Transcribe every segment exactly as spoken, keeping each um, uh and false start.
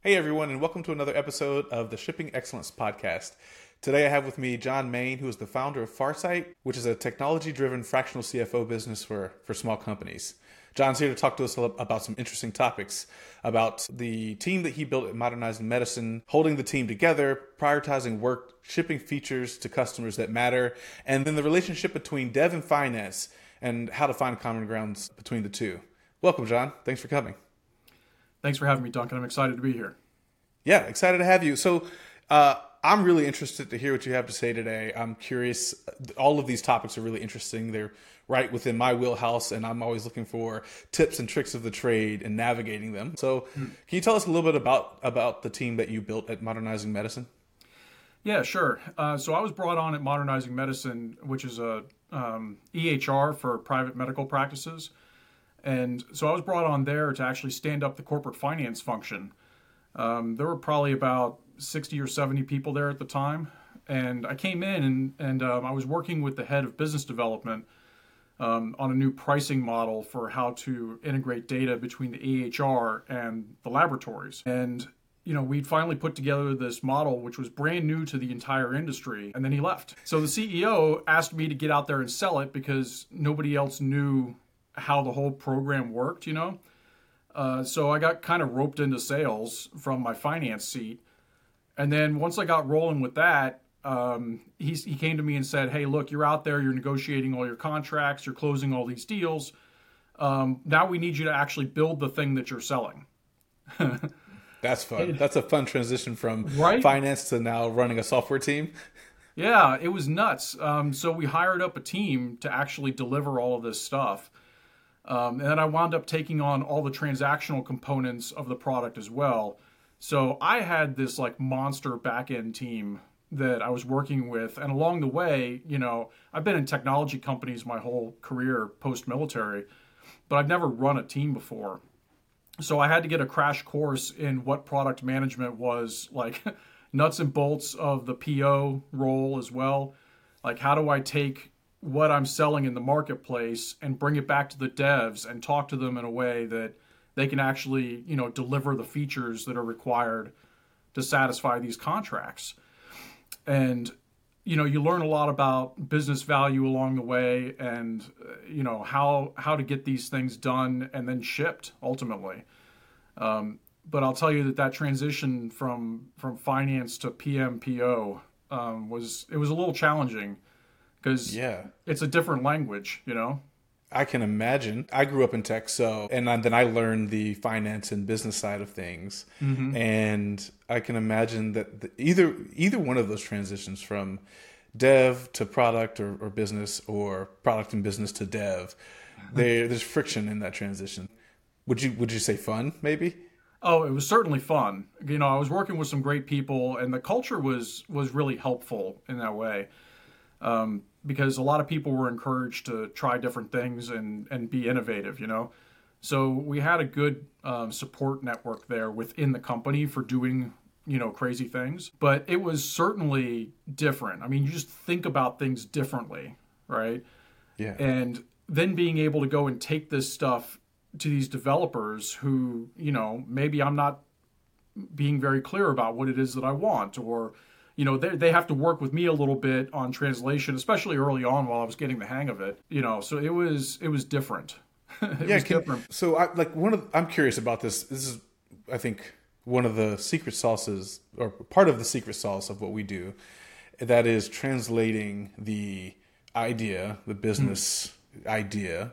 Hey everyone, and welcome to another episode of the Shipping Excellence Podcast. Today I have with me John Main, who is the founder of Farsight, which is a technology-driven fractional C F O business for, for small companies. John's here to talk to us about some interesting topics, about the team that he built at Modernizing Medicine, holding the team together, prioritizing work, shipping features to customers that matter, and then the relationship between dev and finance, and how to find common grounds between the two. Welcome, John. Thanks for coming. Thanks for having me, Duncan. I'm excited to be here. Yeah, excited to have you. So uh, I'm really interested to hear what you have to say today. I'm curious. All of these topics are really interesting. They're right within my wheelhouse, and I'm always looking for tips and tricks of the trade and navigating them. So mm. can you tell us a little bit about, about the team that you built at Modernizing Medicine? Yeah, sure. Uh, so I was brought on at Modernizing Medicine, which is a um, E H R for private medical practices. And so I was brought on there to actually stand up the corporate finance function. Um, there were probably about sixty or seventy people there at the time. And I came in and, and um, I was working with the head of business development um, on a new pricing model for how to integrate data between the E H R and the laboratories. And, you know, we'd finally put together this model, which was brand new to the entire industry. And then he left. So the C E O asked me to get out there and sell it because nobody else knew how the whole program worked, you know? Uh, so I got kind of roped into sales from my finance seat. And then once I got rolling with that, um, he, he came to me and said, hey, look, you're out there, you're negotiating all your contracts, you're closing all these deals. Um, now we need you to actually build the thing that you're selling. That's fun. That's a fun transition from right? finance to now running a software team. Yeah, it was nuts. Um, so we hired up a team to actually deliver all of this stuff. Um, and then I wound up taking on all the transactional components of the product as well. So I had this like monster back-end team that I was working with. And along the way, you know, I've been in technology companies my whole career post-military, but I've never run a team before. So I had to get a crash course in what product management was, like nuts and bolts of the P O role as well. Like, how do I take what I'm selling in the marketplace and bring it back to the devs and talk to them in a way that they can actually, you know, deliver the features that are required to satisfy these contracts. And, you know, you learn a lot about business value along the way and, uh, you know, how, how to get these things done and then shipped ultimately. Um, but I'll tell you that that transition from, from finance to P M P O um, was, it was a little challenging. Because yeah. it's a different language, you know? I can imagine. I grew up in tech, so, and then I learned the finance and business side of things. Mm-hmm. And I can imagine that the, either either one of those transitions from dev to product or, or business or product and business to dev, there, there's friction in that transition. Would you would you say fun, maybe? Oh, it was certainly fun. You know, I was working with some great people, and the culture was was really helpful in that way. Um, because a lot of people were encouraged to try different things and, and be innovative, you know. So we had a good um, support network there within the company for doing, you know, crazy things. But it was certainly different. I mean, you just think about things differently, right? Yeah. And then being able to go and take this stuff to these developers who, you know, maybe I'm not being very clear about what it is that I want, or you know, they they have to work with me a little bit on translation, especially early on while I was getting the hang of it. You know, so it was it was different. it yeah, was can, different. So I like one of I'm curious about this. This is I think one of the secret sauces, or part of the secret sauce of what we do, that is translating the idea, the business mm. idea,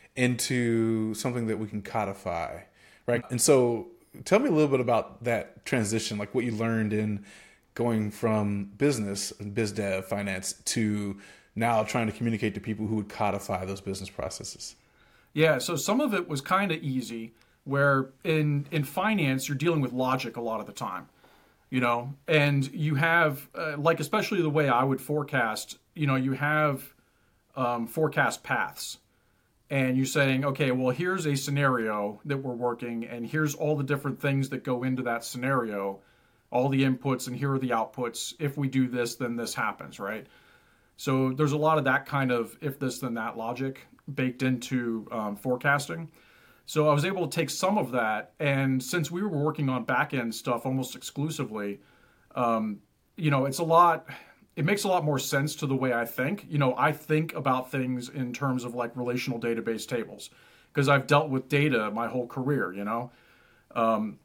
into something that we can codify, right? And so tell me a little bit about that transition, like what you learned in going from business, biz dev, finance, to now trying to communicate to people who would codify those business processes. Yeah, so some of it was kind of easy, where in, in finance, you're dealing with logic a lot of the time, you know, and you have, uh, like, especially the way I would forecast, you know, you have um, forecast paths. And you're saying, okay, well, here's a scenario that we're working, and here's all the different things that go into that scenario, all the inputs, and here are the outputs. If we do this, then this happens, right? So there's a lot of that kind of if this, then that logic baked into um, forecasting. So I was able to take some of that, and since we were working on back end stuff almost exclusively, um, you know, it's a lot. It makes a lot more sense to the way I think. You know, I think about things in terms of like relational database tables because I've dealt with data my whole career. You know, um,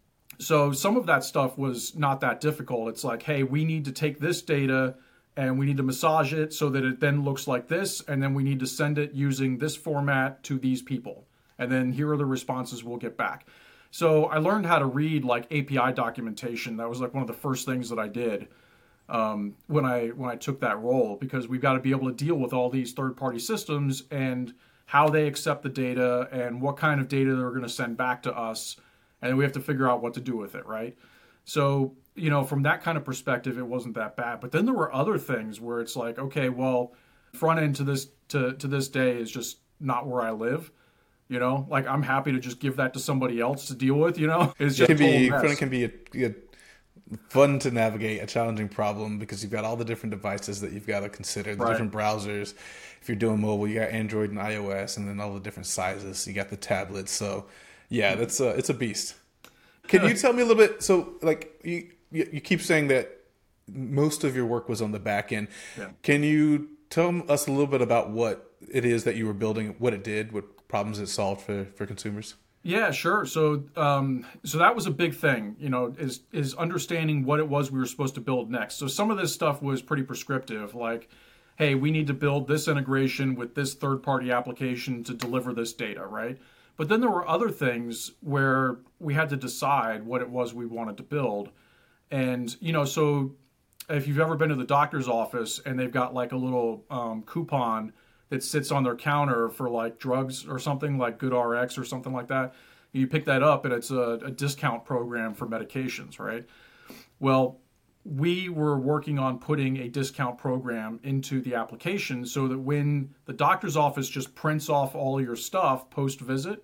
so some of that stuff was not that difficult. It's like, hey, we need to take this data and we need to massage it so that it then looks like this, and then we need to send it using this format to these people. And then here are the responses we'll get back. So I learned how to read like A P I documentation. That was like one of the first things that I did um, when I when I took that role, because we've got to be able to deal with all these third-party systems and how they accept the data and what kind of data they're going to send back to us. And then we have to figure out what to do with it, right? So, you know, from that kind of perspective, it wasn't that bad. But then there were other things where it's like, okay, well, front end to this to, to this day is just not where I live. You know, like I'm happy to just give that to somebody else to deal with. You know, it's just it can a be total front mess. end can be a, a fun to navigate, a challenging problem because you've got all the different devices that you've got to consider, the Right. different browsers. If you're doing mobile, you got Android and iOS, and then all the different sizes. You got the tablets. So, yeah, that's a, it's a beast. Can you tell me a little bit? So, like you, you, you keep saying that most of your work was on the back end. Yeah. Can you tell us a little bit about what it is that you were building, what it did, what problems it solved for, for consumers? Yeah, sure. So, um, so that was a big thing, you know, is is understanding what it was we were supposed to build next. So some of this stuff was pretty prescriptive, like, hey, we need to build this integration with this third-party application to deliver this data, right? But then there were other things where we had to decide what it was we wanted to build. And, you know, so if you've ever been to the doctor's office and they've got like a little um, coupon that sits on their counter for like drugs or something like GoodRx or something like that, you pick that up and it's a, a discount program for medications, right? Well, we were working on putting a discount program into the application so that when the doctor's office just prints off all your stuff post-visit,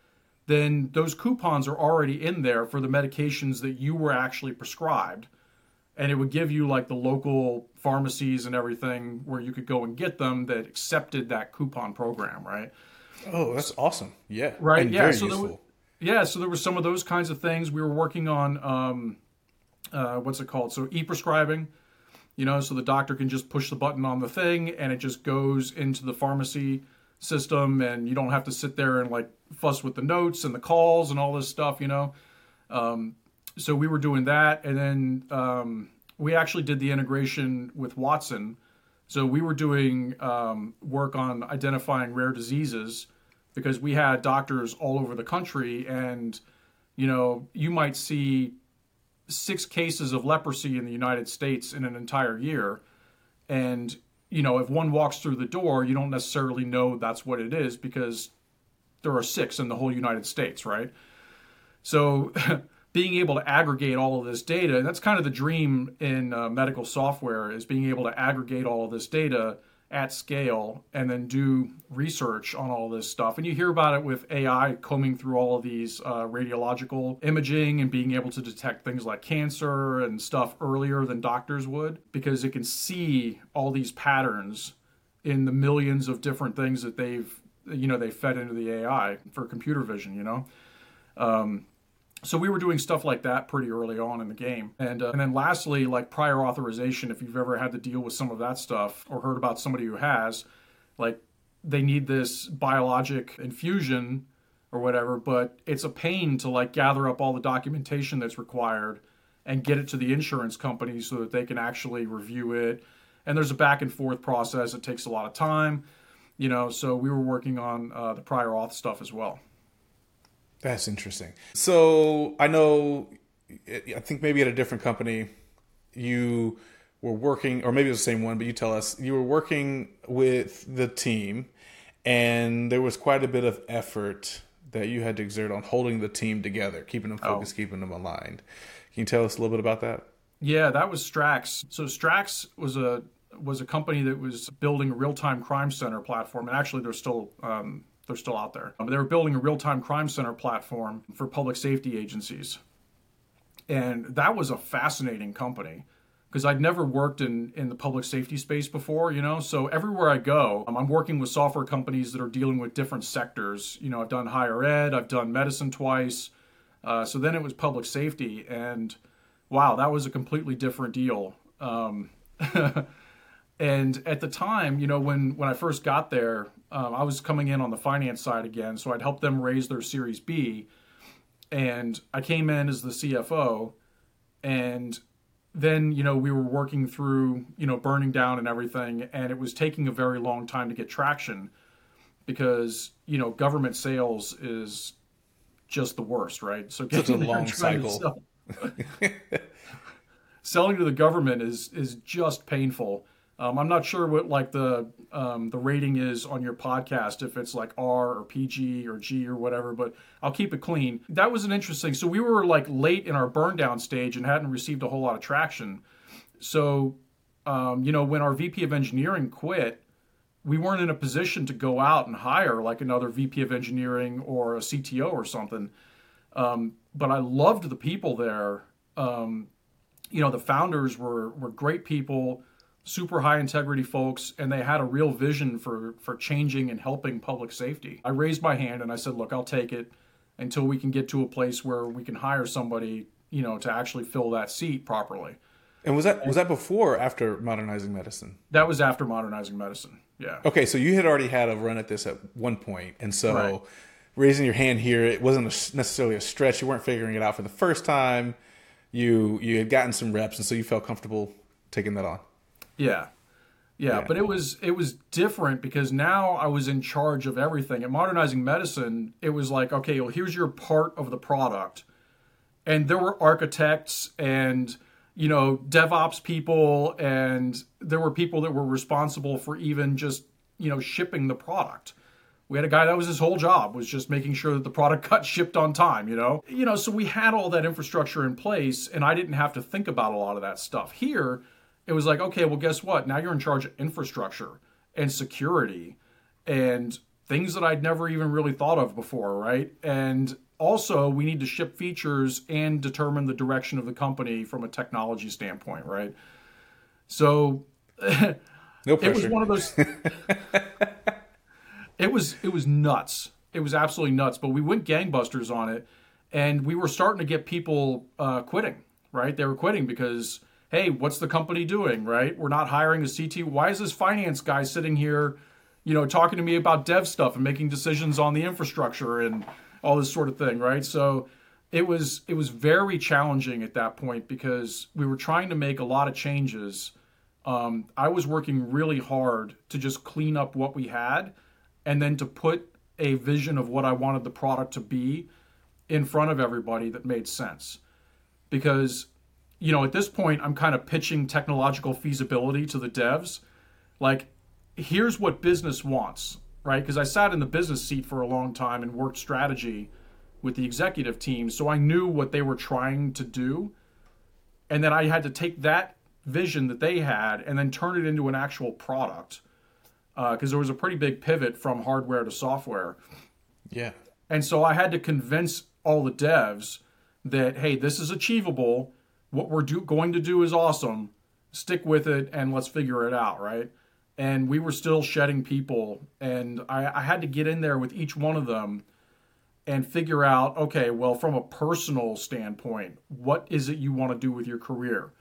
then those coupons are already in there for the medications that you were actually prescribed. And it would give you like the local pharmacies and everything where you could go and get them that accepted that coupon program, right? Oh, that's awesome. Yeah. Right. And Yeah. very So there, useful. were, yeah. So there were some of those kinds of things. We were working on, um, uh, what's it called? So e-prescribing, you know, so the doctor can just push the button on the thing and it just goes into the pharmacy system and you don't have to sit there and like fuss with the notes and the calls and all this stuff, you know? Um, so we were doing that. And then um, we actually did the integration with Watson. So we were doing um, work on identifying rare diseases because we had doctors all over the country and, you know, you might see six cases of leprosy in the United States in an entire year. And, you know, if one walks through the door, you don't necessarily know that's what it is because there are six in the whole United States, right? So being able to aggregate all of this data, and that's kind of the dream in uh, medical software, is being able to aggregate all of this data at scale and then do research on all this stuff. And you hear about it with A I combing through all of these uh, radiological imaging and being able to detect things like cancer and stuff earlier than doctors would because it can see all these patterns in the millions of different things that they've, you know, they fed into the A I for computer vision, you know. Um, So we were doing stuff like that pretty early on in the game. And uh, and then lastly, like prior authorization, if you've ever had to deal with some of that stuff or heard about somebody who has, like they need this biologic infusion or whatever, but it's a pain to like gather up all the documentation that's required and get it to the insurance company so that they can actually review it. And there's a back and forth process. It takes a lot of time, you know, so we were working on uh, the prior auth stuff as well. That's interesting. So I know, I think maybe at a different company, you were working, or maybe it was the same one, but you tell us, you were working with the team and there was quite a bit of effort that you had to exert on holding the team together, keeping them focused, oh. keeping them aligned. Can you tell us a little bit about that? Yeah, that was Strax. So Strax was a was a company that was building a real-time crime center platform, and actually they're still um, they're still out there. They were building a real-time crime center platform for public safety agencies. And that was a fascinating company because I'd never worked in, in the public safety space before, you know? So everywhere I go, um, I'm working with software companies that are dealing with different sectors. You know, I've done higher ed, I've done medicine twice. Uh, so then it was public safety, and wow, that was a completely different deal. Um, and at the time, you know, when, when I first got there, um, I was coming in on the finance side again, so I'd help them raise their Series B. And I came in as the C F O, and then, you know, we were working through, you know, burning down and everything, and it was taking a very long time to get traction because, you know, government sales is just the worst, right? So such a long cycle. Sell, selling to the government is is just painful. Um, I'm not sure what like the um, the rating is on your podcast, if it's like R or P G or G or whatever, but I'll keep it clean. That was an interesting. So we were like late in our burn down stage and hadn't received a whole lot of traction. So, um, you know, when our V P of engineering quit, we weren't in a position to go out and hire like another V P of engineering or a C T O or something. Um, but I loved the people there. Um, you know, the founders were were great people, super high integrity folks, and they had a real vision for for changing and helping public safety. I raised my hand and I said, look, I'll take it until we can get to a place where we can hire somebody, you know, to actually fill that seat properly. And was that was that before or after Modernizing Medicine? That was after Modernizing Medicine. Yeah. Okay, so you had already had a run at this at one point, and so right. raising your hand here, it wasn't a, necessarily a stretch. You weren't figuring it out for the first time. You you had gotten some reps, and so you felt comfortable taking that on. Yeah. yeah. Yeah, but it was it was different because now I was in charge of everything. At Modernizing Medicine, it was like, okay, well, here's your part of the product. And there were architects and, you know, DevOps people, and there were people that were responsible for even just, you know, shipping the product. We had a guy that was his whole job was just making sure that the product got shipped on time, you know? You know, so we had all that infrastructure in place, and I didn't have to think about a lot of that stuff. Here, it was like, okay, well, guess what? Now you're in charge of infrastructure and security and things that I'd never even really thought of before, right? And also, we need to ship features and determine the direction of the company from a technology standpoint, right? So no pressure. It was one of those... It was it was nuts. It was absolutely nuts. But we went gangbusters on it, and we were starting to get people uh, quitting, right? They were quitting because, hey, what's the company doing, right? We're not hiring a C T O. Why is this finance guy sitting here, you know, talking to me about dev stuff and making decisions on the infrastructure and all this sort of thing, right? So it was it was very challenging at that point because we were trying to make a lot of changes. Um, I was working really hard to just clean up what we had, and then to put a vision of what I wanted the product to be in front of everybody that made sense. Because, you know, at this point, I'm kind of pitching technological feasibility to the devs. Like, here's what business wants, right? Because I sat in the business seat for a long time and worked strategy with the executive team, so I knew what they were trying to do. And then I had to take that vision that they had and then turn it into an actual product. Because uh, there was a pretty big pivot from hardware to software. Yeah. And so I had to convince all the devs that, hey, this is achievable. What we're do- going to do is awesome. Stick with it and let's figure it out, right? And we were still shedding people. And I, I had to get in there with each one of them and figure out, okay, well, from a personal standpoint, what is it you want to do with your career?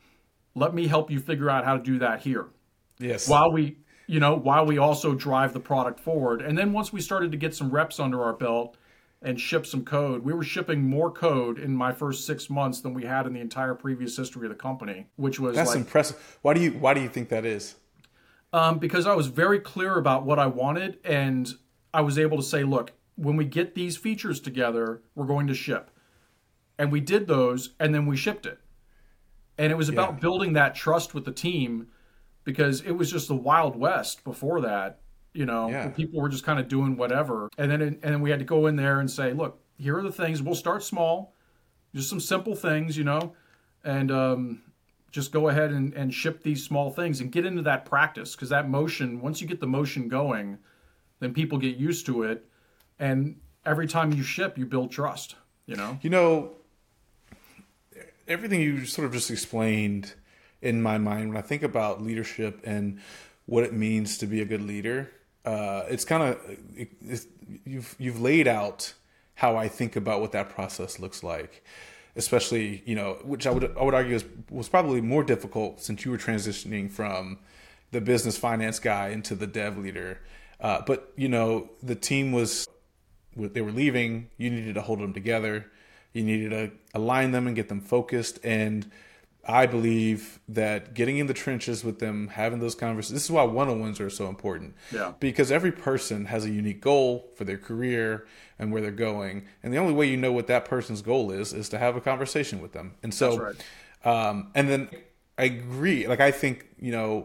Let me help you figure out how to do that here. Yes. While we... you know, while we also drive the product forward. And then once we started to get some reps under our belt and ship some code, we were shipping more code in my first six months than we had in the entire previous history of the company, which was That's like, impressive. Why do you why do you think that is? Um, because I was very clear about what I wanted, and I was able to say, look, when we get these features together, we're going to ship. And we did those, and then we shipped it. And it was about Yeah. building that trust with the team, because it was just the Wild West before that, you know, Yeah. people were just kind of doing whatever. And then and then we had to go in there and say, look, here are the things. We'll start small, just some simple things, you know, and um, just go ahead and, and ship these small things and get into that practice. Because that motion, once you get the motion going, then people get used to it. And every time you ship, you build trust, you know. You know, everything you sort of just explained in my mind when I think about leadership and what it means to be a good leader. Uh, it's kind of it, it's, you've you've laid out how I think about what that process looks like, especially, you know, which I would I would argue is, was probably more difficult since you were transitioning from the business finance guy into the dev leader. Uh, but you know, the team was they were leaving. You needed to hold them together. You needed to align them and get them focused. And I believe that getting in the trenches with them, having those conversations, this is why one-on-ones are so important. Yeah. Because every person has a unique goal for their career and where they're going. And the only way you know what that person's goal is, is to have a conversation with them. And so, That's right. um, and then I agree. Like, I think, you know,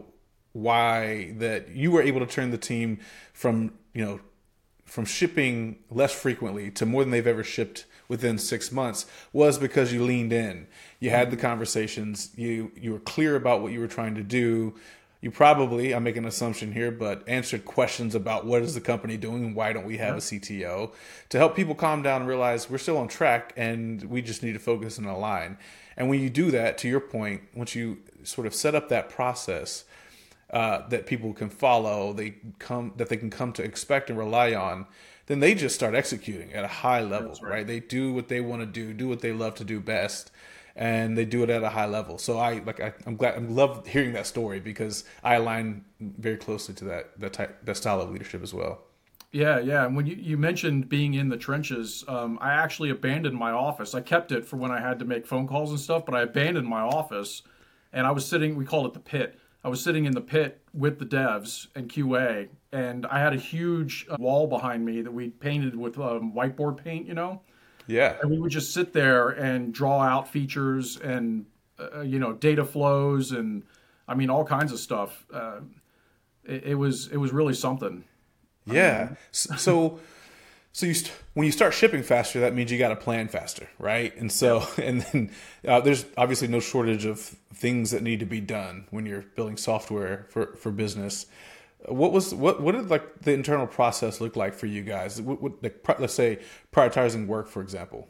why that you were able to turn the team from, you know, from shipping less frequently to more than they've ever shipped within six months was because you leaned in. You had the conversations. You you were clear about what you were trying to do. You probably, I'm making an assumption here, but answered questions about what is the company doing and why don't we have a C T O to help people calm down and realize we're still on track and we just need to focus and align. And when you do that, to your point, once you sort of set up that process, Uh, that people can follow, they come that they can come to expect and rely on, then they just start executing at a high level, That's right. right? They do what they want to do, do what they love to do best, and they do it at a high level. So I like I, I'm glad I love hearing that story because I align very closely to that that type that style of leadership as well. Yeah, yeah. And when you, you mentioned being in the trenches, um, I actually abandoned my office. I kept it for when I had to make phone calls and stuff, but I abandoned my office, and I was sitting. We called it the pit. I was sitting in the pit with the devs and Q A, and I had a huge uh, wall behind me that we painted with um, whiteboard paint, you know? Yeah. And we would just sit there and draw out features and, uh, you know, data flows and, I mean, all kinds of stuff. Uh, it, it was it was really something. Yeah. I mean, So, so you st- when you start shipping faster, that means you got to plan faster, right? And so, and then uh, there's obviously no shortage of things that need to be done when you're building software for, for business. What was what what did like the internal process look like for you guys? What, what, like, let's say prioritizing work, for example.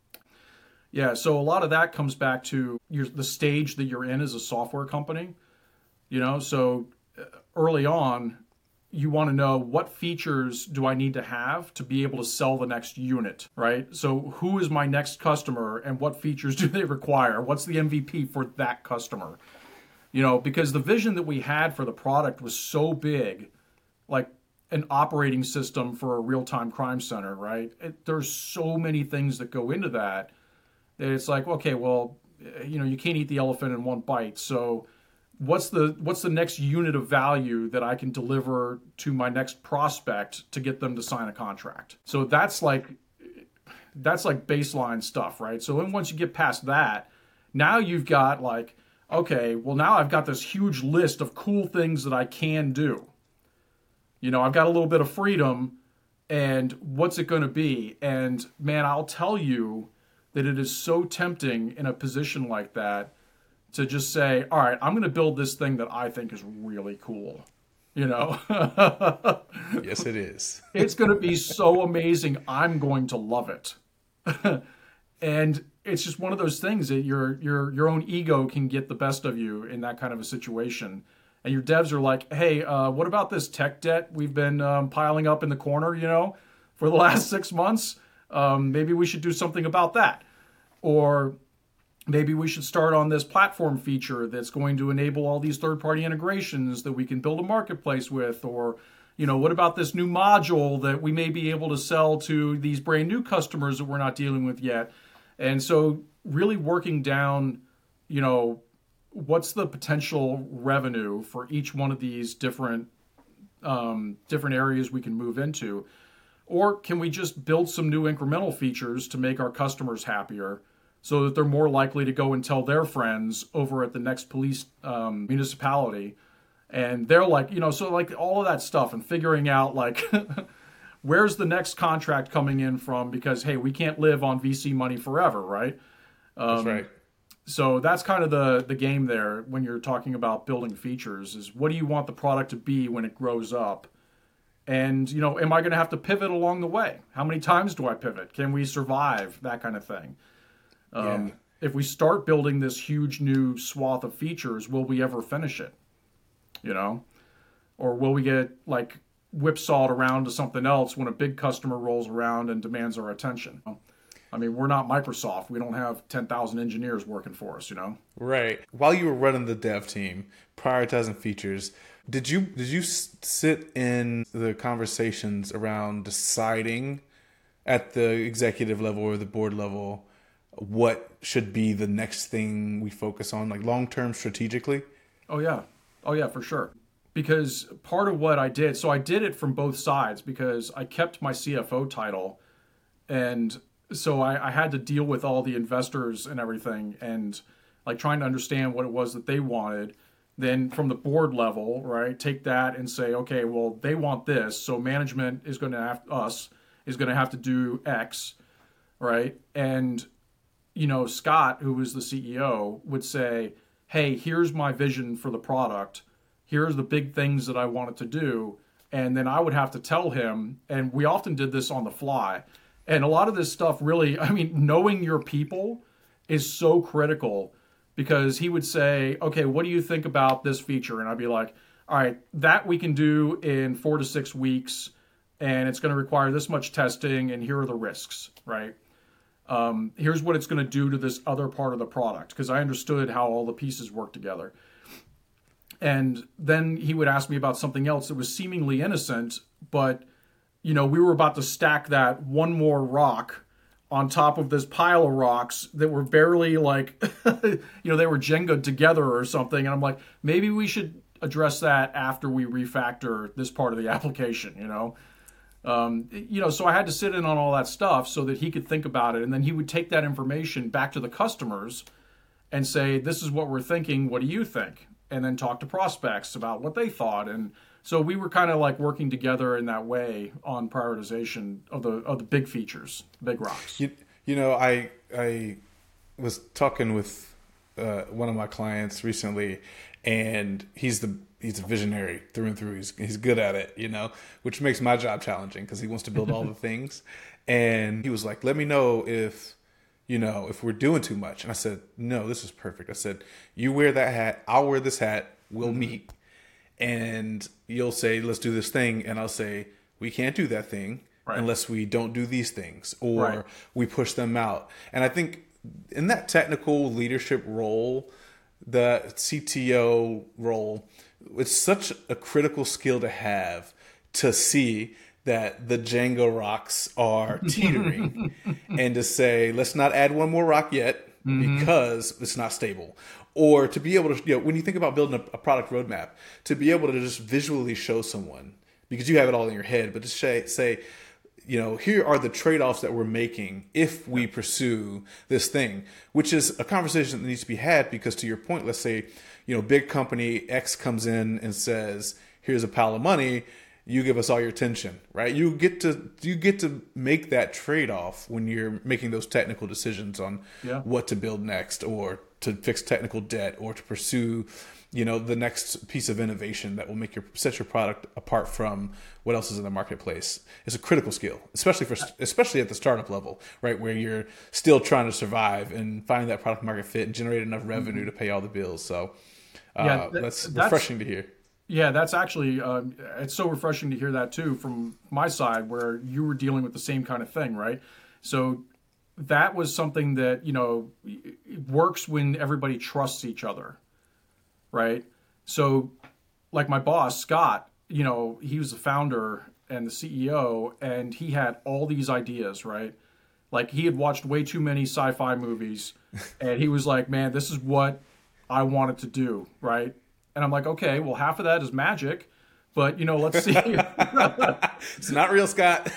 Yeah, so a lot of that comes back to your, the stage that you're in as a software company. You know, so uh, early on, you want to know what features do I need to have to be able to sell the next unit, right? So who is my next customer and what features do they require? What's the M V P for that customer? You know, because the vision that we had for the product was so big, like an operating system for a real-time crime center, right? It, there's so many things that go into that. That it's like, okay, well, you know, you can't eat the elephant in one bite. So what's the what's the next unit of value that I can deliver to my next prospect to get them to sign a contract? So that's like that's like baseline stuff, right? So then once you get past that, now you've got like, okay, well now I've got this huge list of cool things that I can do. You know, I've got a little bit of freedom, and what's it going to be? And man, I'll tell you that it is so tempting in a position like that to just say, all right, I'm going to build this thing that I think is really cool. You know? Yes, it is. It's going to be so amazing. I'm going to love it. And it's just one of those things that your your your own ego can get the best of you in that kind of a situation. And your devs are like, hey, uh, what about this tech debt we've been um, piling up in the corner, you know, for the last six months? Um, maybe we should do something about that. Or maybe we should start on this platform feature that's going to enable all these third-party integrations that we can build a marketplace with. Or, you know, what about this new module that we may be able to sell to these brand new customers that we're not dealing with yet? And so really working down, you know, what's the potential revenue for each one of these different um, different areas we can move into? Or can we just build some new incremental features to make our customers happier so that they're more likely to go and tell their friends over at the next police um, municipality? And they're like, you know, so like all of that stuff and figuring out like, where's the next contract coming in from? Because, hey, we can't live on V C money forever, right? Um, That's right. So that's kind of the, the game there when you're talking about building features is what do you want the product to be when it grows up? And, you know, am I going to have to pivot along the way? How many times do I pivot? Can we survive? That kind of thing. Um, yeah. if we start building this huge new swath of features, will we ever finish it? You know, or will we get like whipsawed around to something else when a big customer rolls around and demands our attention? I mean, we're not Microsoft. We don't have ten thousand engineers working for us, you know? Right. While you were running the dev team, prioritizing features, did you did you sit in the conversations around deciding at the executive level or the board level what should be the next thing we focus on, like long-term strategically? Oh, yeah. Oh, yeah, for sure. Because part of what I did, so I did it from both sides because I kept my C F O title. And so I, I had to deal with all the investors and everything and like trying to understand what it was that they wanted. Then from the board level, right, take that and say, okay, well, they want this. So management is going to have, us is going to have to do X, right? And, you know, Scott, who was the C E O, would say, hey, here's my vision for the product. Here's the big things that I want it to do. And then I would have to tell him, and we often did this on the fly. And a lot of this stuff really, I mean, knowing your people is so critical because he would say, okay, what do you think about this feature? And I'd be like, all right, that we can do in four to six weeks, and it's going to require this much testing, and here are the risks, right? Um, here's what it's going to do to this other part of the product, because I understood how all the pieces work together. And then he would ask me about something else that was seemingly innocent, but you know, we were about to stack that one more rock on top of this pile of rocks that were barely like, you know, they were Jenga together or something. And I'm like, maybe we should address that after we refactor this part of the application, you know? Um, you know, so I had to sit in on all that stuff so that he could think about it. And then he would take that information back to the customers and say, this is what we're thinking. What do you think? And then talk to prospects about what they thought. And so we were kind of like working together in that way on prioritization of the of the big features, big rocks. You, you know, I I was talking with uh, one of my clients recently, and he's the he's a visionary through and through. He's he's good at it, you know, which makes my job challenging because he wants to build all the things. And he was like, "Let me know if." You know, if we're doing too much. And I said, no, this is perfect. I said, you wear that hat, I'll wear this hat, we'll mm-hmm. meet. And you'll say, let's do this thing. And I'll say, we can't do that thing right. unless we don't do these things or right. we push them out. And I think in that technical leadership role, the C T O role, it's such a critical skill to have to see that the Jenga rocks are teetering and to say, let's not add one more rock yet mm-hmm. because it's not stable. Or to be able to, you know, when you think about building a, a product roadmap, to be able to just visually show someone, because you have it all in your head, but to say, say you know, here are the trade-offs that we're making if we pursue this thing, which is a conversation that needs to be had because to your point, let's say, you know, big company X comes in and says, here's a pile of money, you give us all your attention, right? You get to you get to make that trade-off when you're making those technical decisions on yeah. what to build next, or to fix technical debt, or to pursue, you know, the next piece of innovation that will make your set your product apart from what else is in the marketplace. It's a critical skill, especially for especially at the startup level, right, where you're still trying to survive and find that product market fit and generate enough revenue mm-hmm. to pay all the bills. So uh, yeah, that, that's refreshing to hear. Yeah, that's actually, uh, it's so refreshing to hear that too from my side where you were dealing with the same kind of thing, right? So that was something that, you know, works when everybody trusts each other, right? So like my boss, Scott, you know, he was the founder and the C E O, and he had all these ideas, right? Like he had watched way too many sci-fi movies, and he was like, man, this is what I wanted to do, right? And I'm like, okay, well, half of that is magic, but, you know, let's see. It's not real, Scott.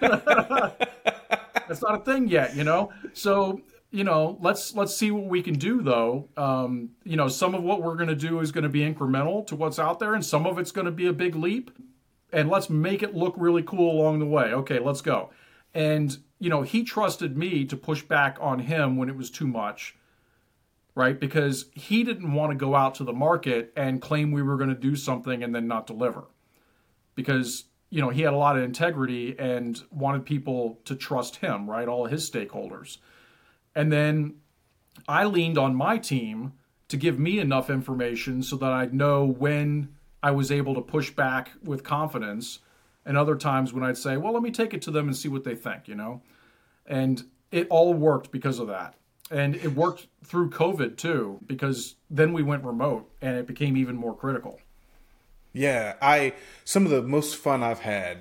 That's not a thing yet, you know? So, you know, let's let's see what we can do, though. Um, you know, some of what we're going to do is going to be incremental to what's out there, and some of it's going to be a big leap. And let's make it look really cool along the way. Okay, let's go. And, you know, he trusted me to push back on him when it was too much. Right? Because he didn't want to go out to the market and claim we were going to do something and then not deliver. Because, you know, he had a lot of integrity and wanted people to trust him, right? All of his stakeholders. And then, I leaned on my team to give me enough information so that I'd know when I was able to push back with confidence, and other times when I'd say, well, let me take it to them and see what they think, you know? And it all worked because of that. And it worked through COVID too, because then we went remote and it became even more critical. Yeah, I some of the most fun I've had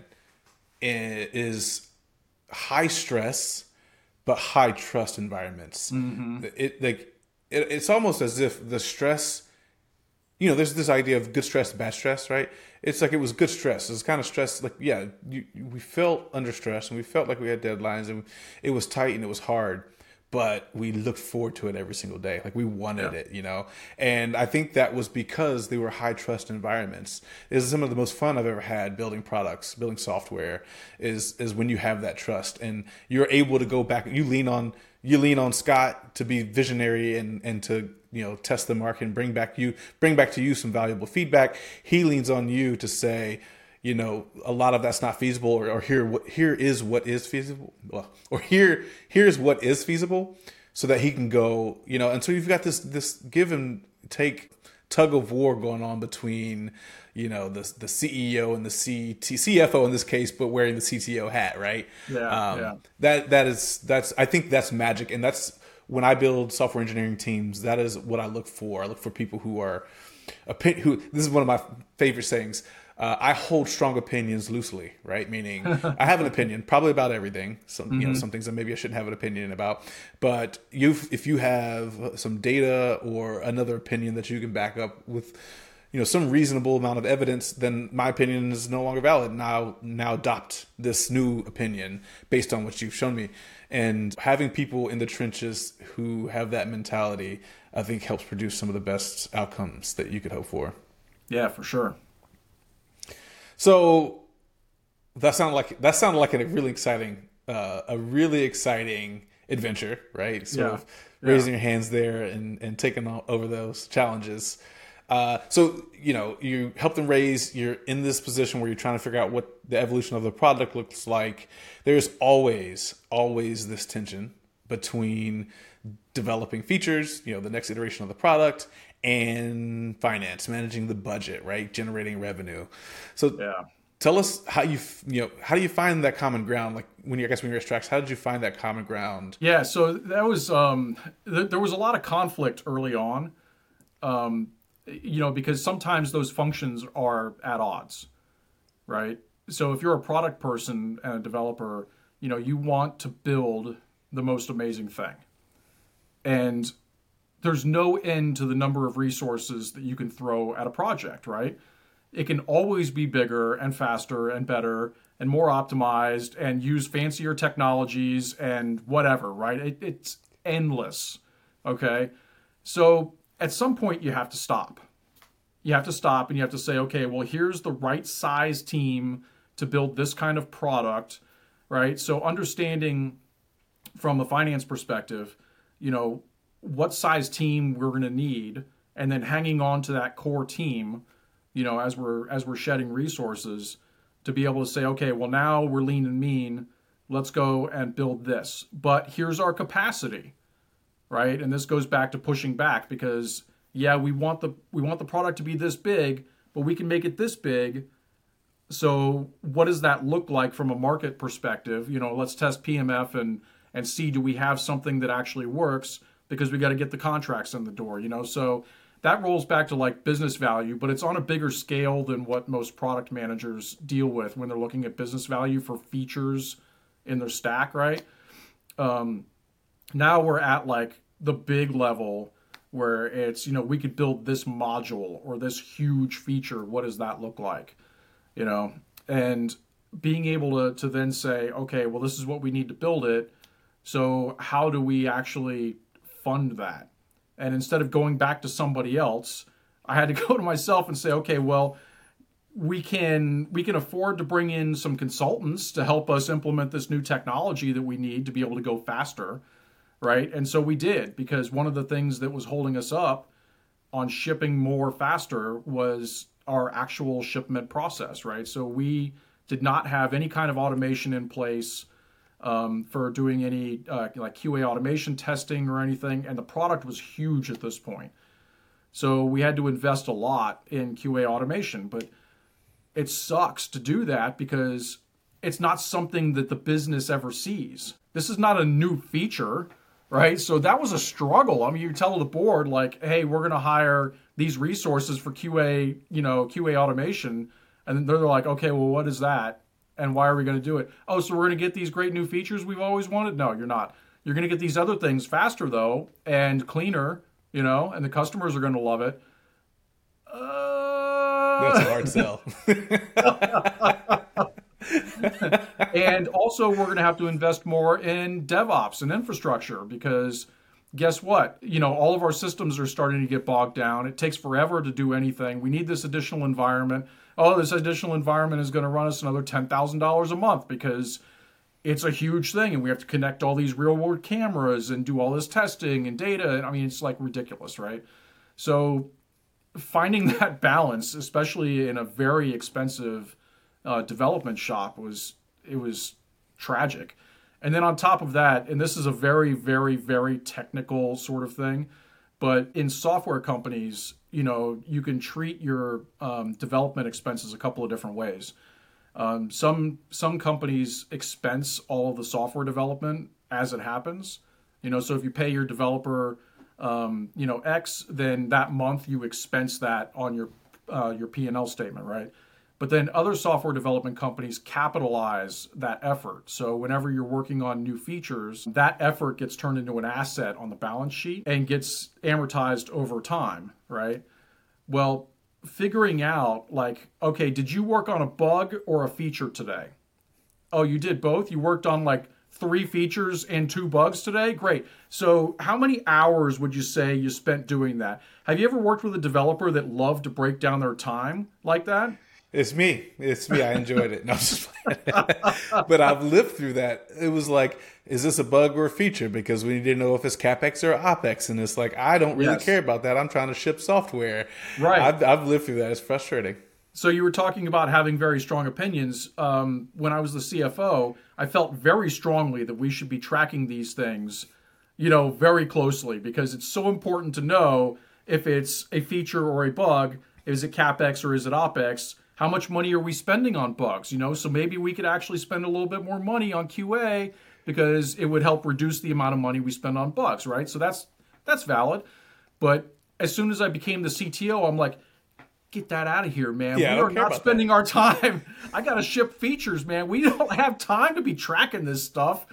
i- is high stress but high trust environments. Mm-hmm. It like it, it's almost as if the stress, you know, there's this idea of good stress, bad stress, right? It's like it was good stress. It's kind of stress. Like, yeah, you, we felt under stress and we felt like we had deadlines and it was tight and it was hard, but we looked forward to it every single day. Like we wanted Yeah. it, you know? And I think that was because they were high trust environments. This is some of the most fun I've ever had building products, building software is, is when you have that trust and you're able to go back, you lean on, you lean on Scott to be visionary and, and to, you know, test the market and bring back you, bring back to you some valuable feedback. He leans on you to say, you know, a lot of that's not feasible, or, or here, what here is what is feasible, well, or here, here's what is feasible, so that he can go, you know. And so you've got this this give and take tug of war going on between, you know, the the C E O and the C T, C F O in this case, but wearing the C T O hat, right? Yeah, um, yeah. That that is that's I think that's magic, and that's when I build software engineering teams. That is what I look for. I look for people who are, opi- who. This is one of my favorite sayings. Uh, I hold strong opinions loosely, right? Meaning I have an opinion probably about everything. Some, mm-hmm. you know, some things that maybe I shouldn't have an opinion about, but you, if you have some data or another opinion that you can back up with, you know, some reasonable amount of evidence, then my opinion is no longer valid. Now, now adopt this new opinion based on what you've shown me. And having people in the trenches who have that mentality, I think helps produce some of the best outcomes that you could hope for. Yeah, for sure. So that sounded like that sounded like a really exciting, uh, a really exciting adventure, right? Sort Yeah. of Yeah. raising your hands there and, and taking all, over those challenges. Uh, so you know, you help them raise. You're in this position where you're trying to figure out what the evolution of the product looks like. There's always, always this tension between developing features, you know, the next iteration of the product, and finance, managing the budget, right, generating revenue. So Yeah. tell us how you you know how do you find that common ground? Like when you I guess when you're at Strax, how did you find that common ground? Yeah, so that was um, th- there was a lot of conflict early on, um, you know, because sometimes those functions are at odds, right? So if you're a product person and a developer, you know, you want to build the most amazing thing, and there's no end to the number of resources that you can throw at a project, right? It can always be bigger and faster and better and more optimized and use fancier technologies and whatever, right? It, it's endless, okay? So at some point you have to stop. You have to stop and you have to say, okay, well, here's the right size team to build this kind of product, right? So understanding from a finance perspective, you know, what size team we're going to need, and then hanging on to that core team, you know, as we're as we're shedding resources to be able to say, okay, well, now we're lean and mean, let's go and build this. But here's our capacity, right? And this goes back to pushing back because yeah, we want the we want the product to be this big, but we can make it this big. So what does that look like from a market perspective? You know, let's test P M F and and see, do we have something that actually works? Because we got to get the contracts in the door, you know? So that rolls back to like business value, but it's on a bigger scale than what most product managers deal with when they're looking at business value for features in their stack, right? Um, now we're at like the big level where it's, you know, we could build this module or this huge feature. What does that look like? You know, and being able to, to then say, okay, well, this is what we need to build it. So how do we actually fund that? And instead of going back to somebody else, I had to go to myself and say, okay, well, we can we can afford to bring in some consultants to help us implement this new technology that we need to be able to go faster, right? And so we did, because one of the things that was holding us up on shipping more faster was our actual shipment process, right? So we did not have any kind of automation in place. um, for doing any uh, like Q A automation testing or anything, and the product was huge at this point. So we had to invest a lot in Q A automation, but it sucks to do that because it's not something that the business ever sees. This is not a new feature, right? So that was a struggle. I mean, you tell the board like, hey, we're going to hire these resources for Q A, you know, Q A automation. And they're like, okay, well, what is that? And why are we going to do it? Oh, so we're going to get these great new features we've always wanted? No, you're not. You're going to get these other things faster, though, and cleaner, you know, and the customers are going to love it. Uh... That's a hard sell. And also, we're going to have to invest more in DevOps and infrastructure because guess what? You know, all of our systems are starting to get bogged down. It takes forever to do anything. We need this additional environment. Oh, this additional environment is going to run us another ten thousand dollars a month because it's a huge thing and we have to connect all these real world cameras and do all this testing and data. I mean, it's like ridiculous, right? So finding that balance, especially in a very expensive uh, development shop, was it was tragic. And then on top of that, and this is a very, very, very technical sort of thing, but in software companies, you know, you can treat your um, development expenses a couple of different ways. Um, some some companies expense all of the software development as it happens. You know, so if you pay your developer, um, you know, X, then that month you expense that on your uh, your P and L statement, right? But then other software development companies capitalize that effort. So whenever you're working on new features, that effort gets turned into an asset on the balance sheet and gets amortized over time, right? Well, figuring out like, okay, did you work on a bug or a feature today? Oh, you did both? You worked on like three features and two bugs today? Great. So how many hours would you say you spent doing that? Have you ever worked with a developer that loved to break down their time like that? It's me. It's me. I enjoyed it. No, I'm just playing. But I've lived through that. It was like, is this a bug or a feature? Because we need to know if it's CapEx or OpEx. And it's like, I don't really Yes. care about that. I'm trying to ship software. Right. I've, I've lived through that. It's frustrating. So you were talking about having very strong opinions. Um, when I was the C F O, I felt very strongly that we should be tracking these things, you know, very closely because it's so important to know if it's a feature or a bug. Is it CapEx or is it OpEx? How much money are we spending on bugs? You know, so maybe we could actually spend a little bit more money on Q A because it would help reduce the amount of money we spend on bugs, right? So that's that's valid. But as soon as I became the C T O, I'm like, get that out of here, man. Yeah, I we don't are care not about spending our time. I got to ship features, man. We don't have time to be tracking this stuff.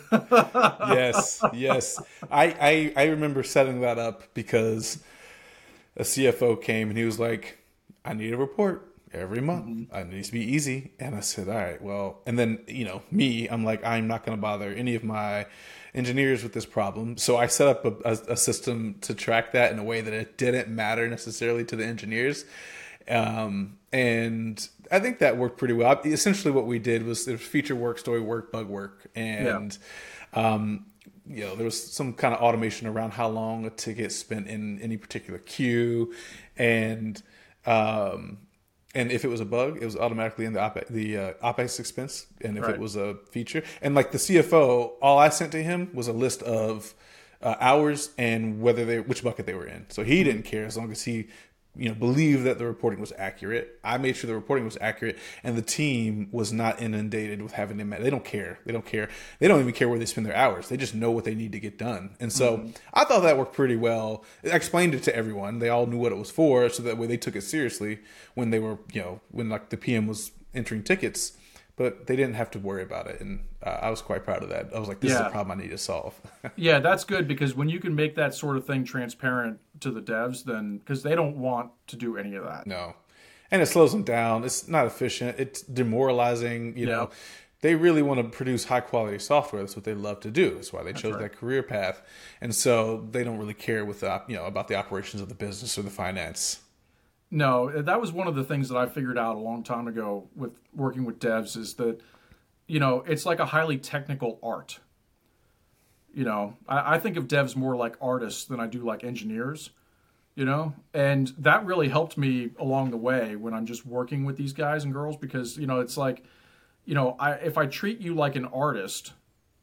Yes, yes. I, I I remember setting that up because a C F O came and he was like, I need a report every month. Mm-hmm. It needs to be easy. And I said, all right, well, and then, you know, me, I'm like, I'm not going to bother any of my engineers with this problem. So I set up a, a, a system to track that in a way that it didn't matter necessarily to the engineers. Um, and I think that worked pretty well. Essentially what we did was there was feature work, story work, bug work. And, yeah. um, you know, there was some kind of automation around how long a ticket spent in any particular queue. And, um, And if it was a bug, it was automatically in the OpEx, the uh, OpEx expense. And if Right. it was a feature, and like the C F O, all I sent to him was a list of uh, hours and whether they, which bucket they were in. So he didn't care as long as he, you know, believed that the reporting was accurate. I made sure the reporting was accurate, and the team was not inundated with having them. They don't care. They don't care. They don't even care where they spend their hours. They just know what they need to get done. And so mm-hmm. I thought that worked pretty well. I explained it to everyone. They all knew what it was for, so that way they took it seriously when they were, you know, when like the P M was entering tickets. But they didn't have to worry about it, and uh, I was quite proud of that. I was like, this Yeah. is a problem I need to solve. Yeah, that's good because when you can make that sort of thing transparent to the devs, then because they don't want to do any of that. No. And it slows them down. It's not efficient. It's demoralizing. You Yeah. know, they really want to produce high quality software. That's what they love to do. That's why they chose right. that career path. And so they don't really care with the, you know, about the operations of the business or the finance. No, that was one of the things that I figured out a long time ago with working with devs is that, you know, it's like a highly technical art. You know, I, I think of devs more like artists than I do like engineers, you know, and that really helped me along the way when I'm just working with these guys and girls because, you know, it's like, you know, I, if I treat you like an artist,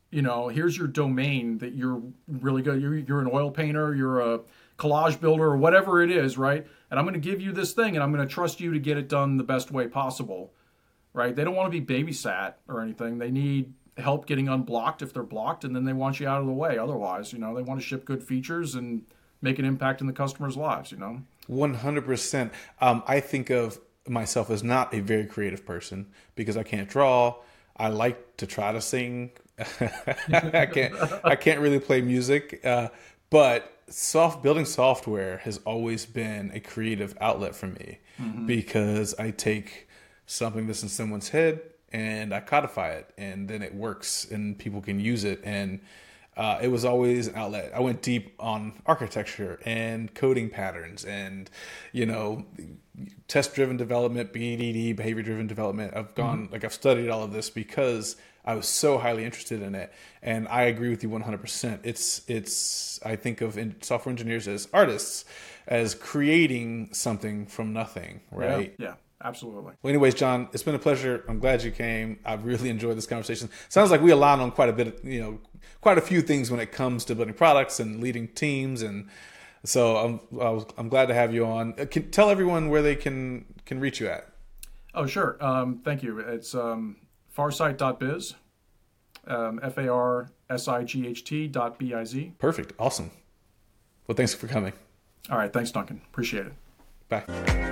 You know, here's your domain that you're really good. You're, you're an oil painter, you're a collage builder, or whatever it is, right? And I'm going to give you this thing, and I'm going to trust you to get it done the best way possible, right? They don't want to be babysat or anything. They need help getting unblocked if they're blocked, and then they want you out of the way. Otherwise, you know, they want to ship good features and make an impact in the customers' lives, you know? one hundred percent. Um, I think of myself as not a very creative person because I can't draw. I like to try to sing. I can't. I can't really play music. Uh, but soft building software has always been a creative outlet for me mm-hmm. because I take something that's in someone's head and I codify it, and then it works, and people can use it. And uh, it was always an outlet. I went deep on architecture and coding patterns, and you know, test-driven development, B D D, behavior-driven development. I've gone mm-hmm. like I've studied all of this because I was so highly interested in it, and I agree with you one hundred percent. It's it's I think of in software engineers as artists, as creating something from nothing, right? Yeah. yeah. Absolutely. Well, anyways, John, it's been a pleasure. I'm glad you came. I've really enjoyed this conversation. Sounds like we align on quite a bit of, you know, quite a few things when it comes to building products and leading teams. And so I'm, I was, I'm glad to have you on. Can, tell everyone where they can, can reach you at. Oh, sure. Um, thank you. It's um, farsight dot biz, um, F A R S I G H T dot B I Z. Perfect. Awesome. Well, thanks for coming. All right. Thanks, Duncan. Appreciate it. Bye.